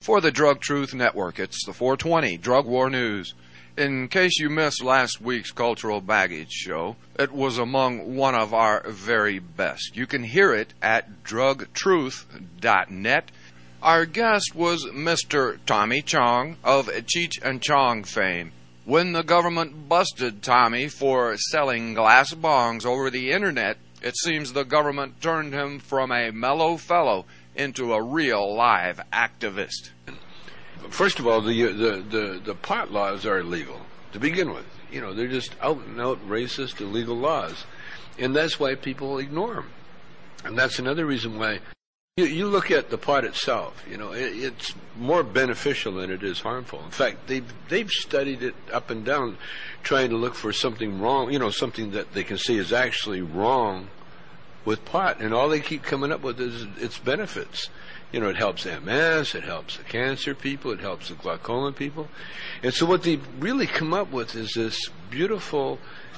For the Drug Truth Network, it's the 420 Drug War News. In case you missed last week's Cultural Baggage show, it was among one of our very best. You can hear it at drugtruth.net. Our guest was Mr. Tommy Chong of Cheech and Chong fame. When the government busted Tommy for selling glass bongs over the internet, it seems the government turned him from a mellow fellow into a real live activist. First of all, the pot laws are illegal to begin with. You know, they're just out and out racist, illegal laws, and that's why people ignore them. And that's another reason why you look at the pot itself. You know, it's more beneficial than it is harmful. In fact, they've studied it up and down, trying to look for something wrong. You know, something that they can see is actually wrong with pot, and all they keep coming up with is its benefits. You know, it helps MS, it helps the cancer people, it helps the glaucoma people. And so what they've really come up with is this beautiful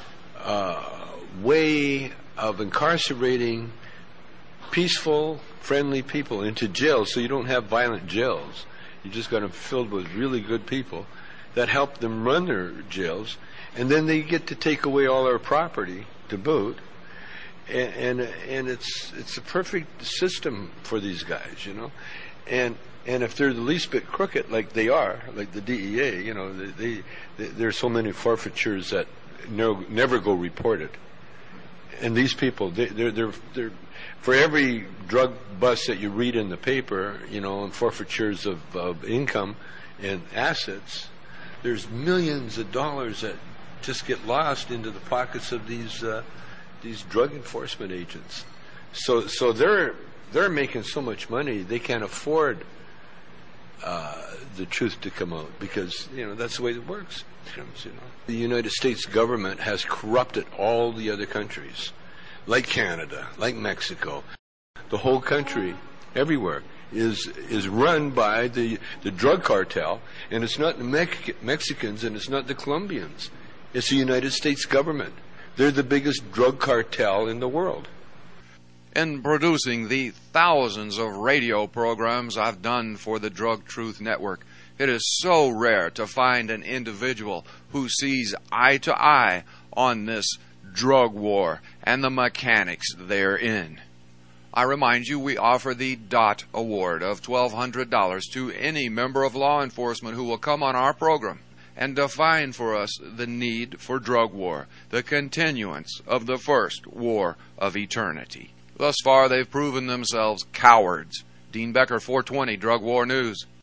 way of incarcerating peaceful, friendly people into jails, so you don't have violent jails. You just got them filled with really good people that help them run their jails, and then they get to take away all their property to boot. And it's a perfect system for these guys, you know, and if they're the least bit crooked, like they are, like the DEA, you know, there's so many forfeitures that never go reported, and these people, they're for every drug bust that you read in the paper, you know, and forfeitures of income and assets, there's millions of dollars that just get lost into the pockets of these drug enforcement agents. So they're making so much money they can't afford the truth to come out, because, you know, that's the way it works. You know, the United States government has corrupted all the other countries, like Canada, like Mexico. The whole country, everywhere, is run by the drug cartel, and it's not the Mexicans and it's not the Colombians. It's the United States government. They're the biggest drug cartel in the world. In producing the thousands of radio programs I've done for the Drug Truth Network, it is so rare to find an individual who sees eye to eye on this drug war and the mechanics therein. I remind you, we offer the DOT Award of $1,200 to any member of law enforcement who will come on our program and define for us the need for drug war, the continuance of the first war of eternity. Thus far, they've proven themselves cowards. Dean Becker, 420 Drug War News.